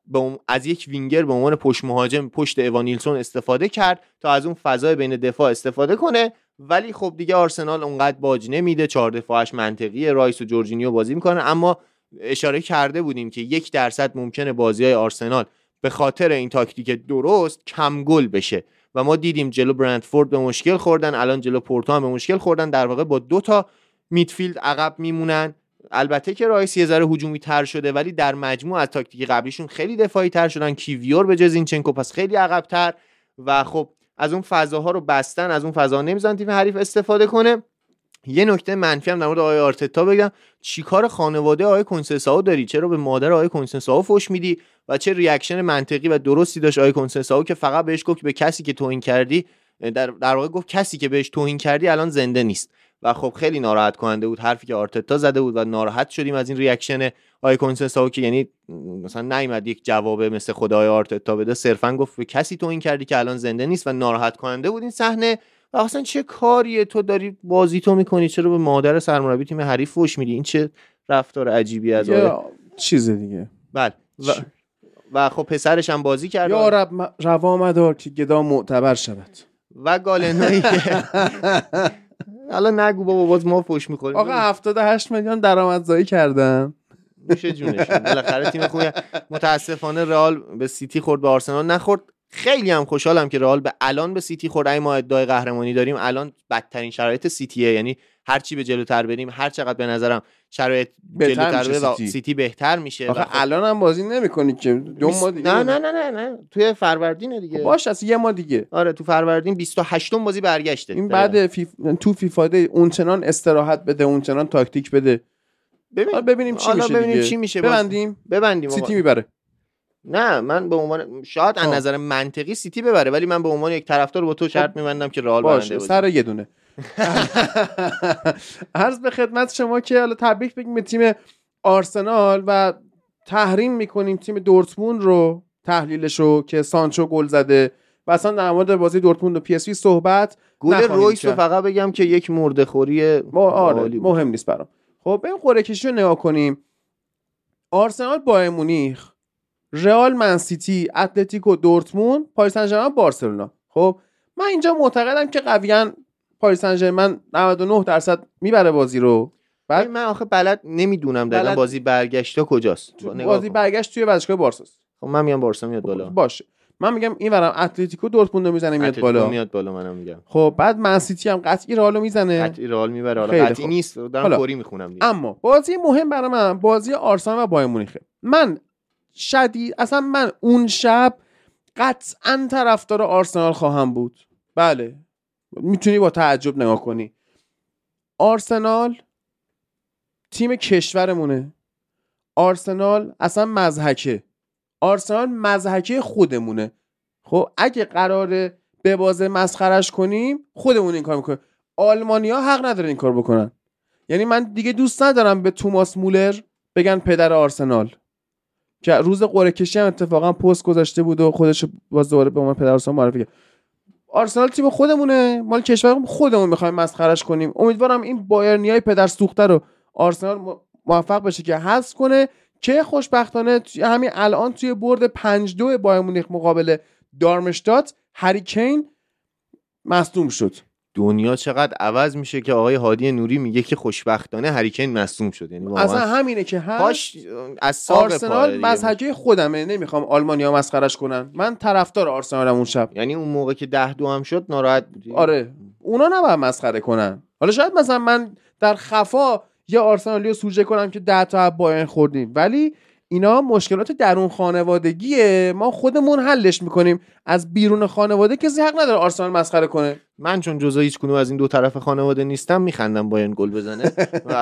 از یک وینگر به عنوان پشت مهاجم پشت ایوانیلسون استفاده کرد تا از اون فضای بین دفاع استفاده کنه. ولی خب دیگه آرسنال اونقدر باج نمیده، چهار دفاعش منطقیه، رایس و جورجینیو بازی میکنن، اما اشاره کرده بودیم که یک درصد ممکنه بازی‌های آرسنال به خاطر این تاکتیک درست کم گل بشه و ما دیدیم جلو برنتفورد به مشکل خوردن، الان جلو پورتو هم به مشکل خوردن، در واقع با دو تا میدفیلد عقب میمونن. البته که رایس یه ذره هجومی تر شده ولی در مجموع از تاکتیک قبلیشون خیلی دفاعی تر شدن، کیویور به جای زینچنکو پس خیلی عقب تر و خب از اون فضاها رو بستن، از اون فضاها نمیذارن تیم حریف استفاده کنه. یه نکته منفی هم در مورد آقای آرتتا بگم، چیکار خانواده آقای کونسنساو داری؟ چرا به مادر آقای کونسنساو فوش میدی و چه ریاکشن منطقی و درستی داشت آقای کونسنساو که فقط بهش گفت به کسی که توهین کردی، در در واقع گفت کسی که بهش توهین کردی الان زنده نیست و خب خیلی ناراحت کننده بود حرفی که آرتتا زده بود و ناراحت شدیم از این ریاکشن آقای کونسنساو که یعنی مثلا نیومد یک جواب مثل خدای آرتتا بده، صرفا گفت به کسی توهین کردی که الان زنده نیست و ناراحت کننده بود این صحنه. و اصلا چه کاریه تو داری بازی تو میکنی، چرا به مادر سرمربی تیم حریف فوش میدی؟ این چه رفتار عجیبی از آقای چیز دیگه. بله و, و خب پسرش هم بازی کرد. یا رب روا مدار که گدا معتبر شود. و گالنایی که الان نگو بابا باز ما فوش میخوریم. آقا هفتاد و هشت میلیون درآمدزایی کردن، میشه جونشون. بالاخره تیم خوبه. متاسفانه رئال به سیتی خورد، به آرسنال نخورد. خیلی هم خوشحالم که رئال به الان به سیتی خورد. اگه ما ادعای قهرمانی داریم الان بدترین شرایط سیتیه، یعنی هر چی به جلوتر بریم هر چقدر به نظرم شرایط جلوتر بره و سیتی بهتر میشه. آخه الان هم بازی نمیکنی که دو ماه دیگه. نه نه نه نه نه توی فروردین دیگه. باشه اصلا یه ماه دیگه. آره تو فروردین بیست و هشتم بازی برگشته. این بعد فیف... تو فیفا ده اون چنان استراحت بده، اون چنان تاکتیک بده. ببین ببینیم چی میشه. ببینیم دیگه. چی میشه. ببندیم. ببندیم. سیتی میبره. نه من به عنوان شاید از نظر منطقی سیتی ببره ولی من به عنوان یک طرفدار با تو شرط می‌بندم که رئال برنده باشه. سر یه دونه. عرض به خدمت شما که حالا تبریک بگیم به تیم آرسنال و تحریم میکنیم تیم دورتموند رو، تحلیلشو که سانچو گل زده و اصلا در مورد بازی دورتموند و پی اس وی صحبت. گل رویس رو فقط بگم که یک مرده خوری آره مهم نیست برام. خب این قرعه کشی رو نگاه کنیم. آرسنال بایر مونیخ، رئال من سیتی، اتلتیکو، دورتموند، پاریس سن ژرمن، بارسلونا. خب من اینجا معتقدم که قویاً پاریس سن ژرمن نود و نه درصد میبره بازی رو. بعد من آخه بلد نمیدونم دقیقاً بازی برگشت کجاست. بازی برگشت توی ورزشگاه بارساست. خب من میگم بارسا میاد بالا. باشه. من میگم اینورم اتلتیکو دورتموند رو میزنه میاد بالا. میاد بالا منم میگم. خب بعد من سیتی هم قطعی رئال رو میزنه. قطعی رئال میبره. حالا قطعی نیست دارم کوری میخونم دیگه. اما بازی مهم برای من بازی آرسنال و بایر مونیخ. من شدید اصلا من اون شب قطعا طرفدار آرسنال خواهم بود. بله میتونی با تعجب نگاه کنی. آرسنال تیم کشورمونه. آرسنال اصلا مضحکه. آرسنال مضحکه خودمونه. خب اگه قراره به بازه مسخرش کنیم خودمون این کار میکنیم. آلمانیا حق نداره این کار بکنن. یعنی من دیگه دوست ندارم به توماس مولر بگن پدر آرسنال که روز قرعه کشی هم اتفاقا پست گذاشته بود و خودش باز دوباره به عنوان پدر آرسنال معرفی کرد. آرسنال تیم خودمونه، مال کشور خودمون، میخوایم مسخرش کنیم. امیدوارم این بایرنیای پدر سوخته رو آرسنال موفق بشه که حذف کنه که خوشبختانه همین الان توی برد پنج دو بایر مونیخ مقابل دارمشتات هری کین مصدوم شد. دنیا چقدر عوض میشه که آقای هادی نوری میگه که خوشبختانه هری کین مصدوم شد. یعنی اصلا همینه که هست از ساق آرسنال مزحکه خودمه، نمیخوام آلمانیا مسخرش کنن. من طرفدار آرسنالم اون شب. یعنی اون موقع که ده دو هم شد ناراحت بودی؟ آره اونا نباید مسخره کنن. حالا شاید مثلا من در خفا یه آرسنالی رو سوژه کنم که ده تا از بایرن خوردیم، ولی اینا مشکلات درون خانوادگیه، ما خودمون حلش میکنیم. از بیرون خانواده کسی حق نداره آرسنال مسخره کنه. من چون جزء هیچ کدوم از این دو طرف خانواده نیستم میخندم بایرن گل بزنه.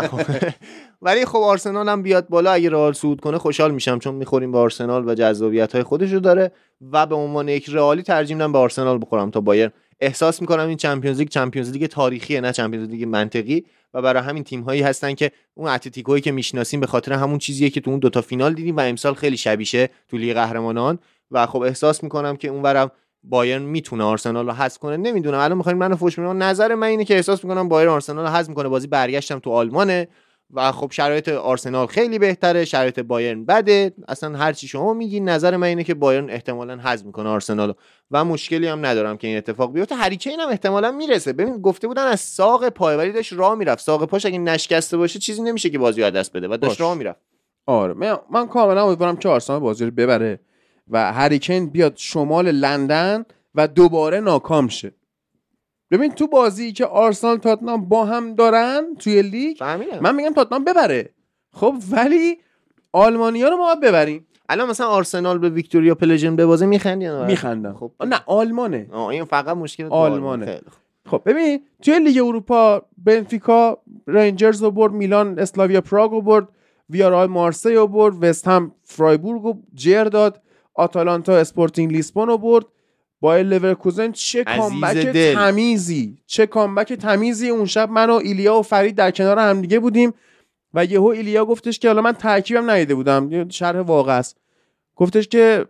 ولی خب آرسنال هم بیاد بالا، اگه رئال صعود کنه خوشحال میشم، چون میخوریم به آرسنال و جذابیت‌های خودش رو داره و به عنوان یک رئالی ترجیح میدم به آرسنال بخورم تا بایرن. احساس میکنم این چمپیونز لیگ چمپیونز لیگ تاریخیه، نه چمپیونز لیگ منطقی، و برای همین تیم هایی هستن که اون اتلتیکویی که میشناسیم به خاطر همون چیزیه که تو اون دوتا فینال دیدیم و امسال خیلی شبیشه تو لیگ قهرمانان. و خب احساس میکنم که اونورم بایرن میتونه آرسنال رو حذف کنه. نمیدونم الان میخواین منو فوش بدین، نظر من اینه که احساس میکنم بایرن آرسنال رو حذف میکنه. بازی برگشتم تو آلمانه و خب شرایط آرسنال خیلی بهتره، شرایط بایرن بده. اصلا هر چی شما میگین، نظر من اینه که بایرن احتمالاً حذف میکنه آرسنال و مشکلی هم ندارم که این اتفاق بیفته. هری کین هم احتمالاً میرسه. ببین گفته بودن از ساق پای، ولی داشت راه میرفت. ساق پاش اگه نشکسته باشه چیزی نمیشه که بازی رو دست بده و داشت راه میرفت. آره من, من کاملا امیدوارم که آرسنال بازی رو ببره و هری کین بیاد شمال لندن و دوباره ناکام شه. ببین تو بازی که آرسنال تاتنهام با هم دارن توی لیگ فهمیدم. من میگم تاتنهام ببره، خب ولی آلمانیا رو ما ببریم. الان مثلا آرسنال به ویکتوریا پلژن به بازی میخندن میخندن خب نه آلمانه. آه این فقط مشکل آلمانه. خب ببین توی لیگ اروپا بنفیکا رنجرز رو برد، میلان اسلاویا پراگ رو برد، ویارال مارسی رو برد، وست هم فرایبورگ رو جر داد، آتالانتا اسپورتینگ لیسبون رو برد، بایر لورکوزن چه کامبک تمیزی چه کامبک تمیزی. اون شب من و ایلیا و فرید در کنار هم دیگه بودیم و یهو ایلیا گفتش که حالا من ترکیبم ندیده بودم، یه شرح واقع است، گفتش که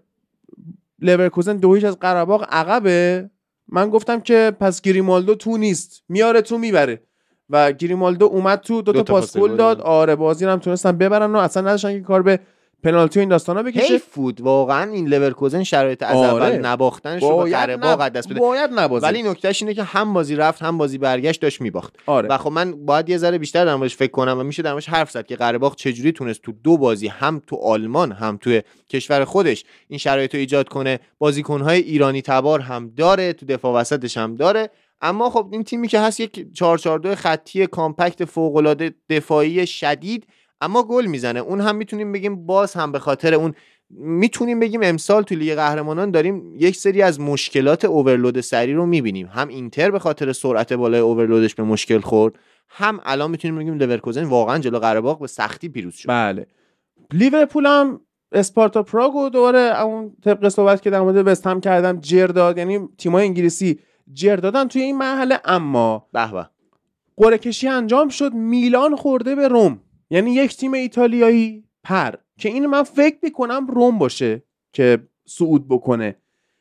لورکوزن دو هیچ از قره‌باغ عقبه. من گفتم که پس گریمالدو تو نیست، میاره تو میبره و گریمالدو اومد تو، دو تا پاس گل داد. آره بازی رو هم تونستن ببرن و اصلا نداشتن که کار به پنالتی و این داستانا بکشه. حیف بود واقعا این لورکوزن شرایط از آره. اول نباختنش رو به قره‌باغ نب... دست بده. باید نبازه. ولی نکتهش اینه که هم بازی رفت هم بازی برگشت داشت میباخت. آره. و خب من باید یه ذره بیشتر در موردش فکر کنم و میشه در موردش حرف زد که قره‌باغ چجوری تونست تو دو بازی هم تو آلمان هم تو کشور خودش این شرایط رو ایجاد کنه. بازیکن‌های ایرانی تبار هم داره، تو دفاع وسطش هم داره. اما خب این تیمی که هست یک چهار چهار دو خطی کامپکت فوق‌العاده دفاعی شدید، اما گل میزنه. اون هم میتونیم بگیم باز هم به خاطر اون میتونیم بگیم امسال تو لیگ قهرمانان داریم یک سری از مشکلات اورلود سری رو میبینیم. هم اینتر به خاطر سرعت بالای اورلودش به مشکل خورد، هم الان میتونیم بگیم لورکوزن واقعا جلو قره‌باغ به سختی پیروز شد. بله. لیورپول هم اسپارتا پراگ و دوباره اون طبق صحبت که در مورد وست هم کردم جر داد، یعنی تیم‌های انگلیسی جر دادن توی این مرحله. اما به به قرعه کشی انجام شد، میلان خورده به روم، یعنی یک تیم ایتالیایی پر که این من فکر میکنم روم باشه که صعود بکنه.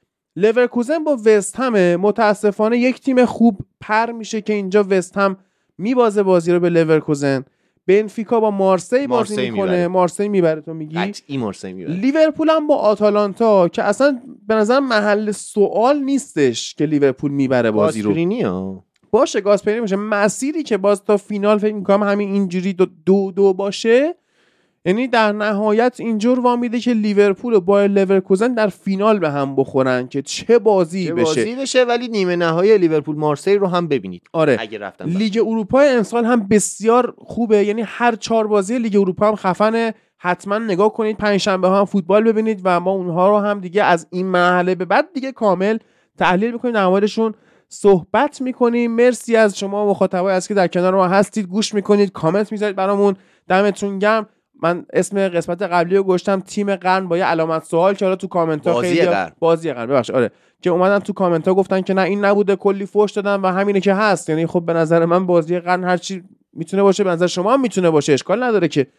لورکوزن با وست هم متاسفانه یک تیم خوب پر میشه که اینجا وست هم میبازه بازی رو به لورکوزن. بنفیکا با مارسی بازی میکنه، مارسی میبره. تو میگی قطعی مارسی میبره. لیورپول هم با آتالانتا که اصلا به نظر محل سوال نیستش که لیورپول میبره بازی رو. گاسپرینی باشه گاسپرینی باشه، مسیری که باز تا فینال فکر میکنم همین اینجوری دو دو, دو باشه، یعنی در نهایت اینجور وامیده که لیورپول و بایر لورکوزن در فینال به هم بخورن که چه بازی چه بشه. بازی بشه ولی نیمه نهایی لیورپول مارسی رو هم ببینید. آره. اگه رفتن لیگ اروپا امسال هم بسیار خوبه، یعنی هر چهار بازی لیگ اروپا هم خفنه، حتما نگاه کنید. پنجشنبه ها هم فوتبال ببینید و ما اونها رو هم دیگه از این مرحله به بعد دیگه کامل تحلیل میکنیم، در موردشون صحبت میکنیم. مرسی از شما مخاطبای از که در کنار ما هستید، گوش میکنید، کامنت میذارید برامون، دمتون گرم. من اسم قسمت قبلی رو گذاشتم تیم قرن با یه علامت سوال که حالا تو کامنت ها خیلی قرن. بازی قرن ببخشید آره که اومدن تو کامنت ها گفتن که نه این نبوده، کلی فوش دادن و همینه که هست. یعنی خب به نظر من بازی قرن هر چی میتونه باشه، به نظر شما هم میتونه باشه، اشکال نداره که.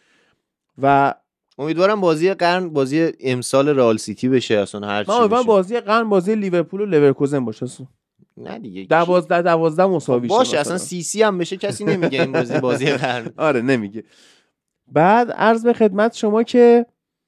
و امیدوارم بازی قرن بازی امسال رئال سیتی بشه، اصلا هر چی بشه. بازی قرن بازی لیورپول و لورکوزن باشه اصلا. نه دیگه دوازده دوازده مساوی شه باشه، اصلا سی سی هم بشه کسی نمیگه این بازی بازی قرن. آره نمیگه. بعد عرض به خدمت شما که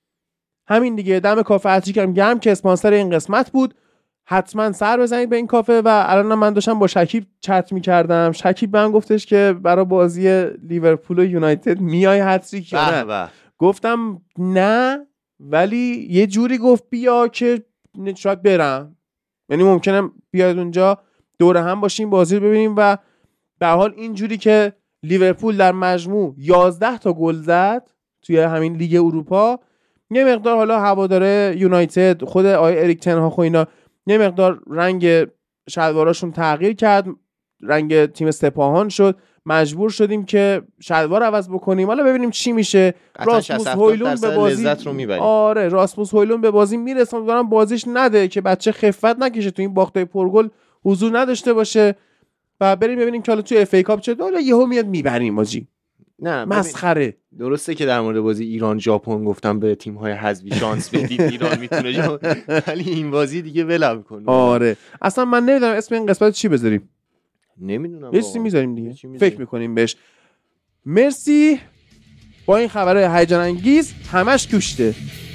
همین دیگه، دم کافه اتریک هم گرم که اسپانسر این قسمت بود. حتما سر بزنید به این کافه. و الان من داشتم با شکیب چت می‌کردم، شکیب بهم گفتش که برای بازی لیورپول و یونایتد میای هتریک یا نه؟ گفتم نه، ولی یه جوری گفت بیا که شاید برم، یعنی ممکنه بیاد اونجا دوره هم باشیم بازی رو ببینیم. و به حال این جوری که لیورپول در مجموع یازده تا گل زد توی همین لیگ اروپا. یه مقدار حالا هواداره یونایتد، خود آقای اریک تن هاگ و اینا یه مقدار رنگ شلواراشون تغییر کرد، رنگ تیم سپاهان شد، مجبور شدیم که شلوار عوض بکنیم. حالا ببینیم چی میشه. راسموس هویلون به بازی آره راسموس هویلون به بازی میرسه، امیدوارم بازیش نده که بچه خفت نکشه تو این باختای پرگل حضور نداشته باشه و بریم ببینیم که حالا تو اف ای کاپ چه حالا یهو میاد میبریم ماجی. نه مسخره. درسته که در مورد بازی ایران ژاپن گفتم به تیم‌های حذفی شانس بدید ایران میتونه، ولی این بازی دیگه ولم کن. آره اصلا من نمیدونم اسم این قسمت چی بذاریم. نمیدونم اسمی میذاریم دیگه، فکر میکنیم بهش. مرسی. با این خبرهای هیجان انگیز همش گوشته.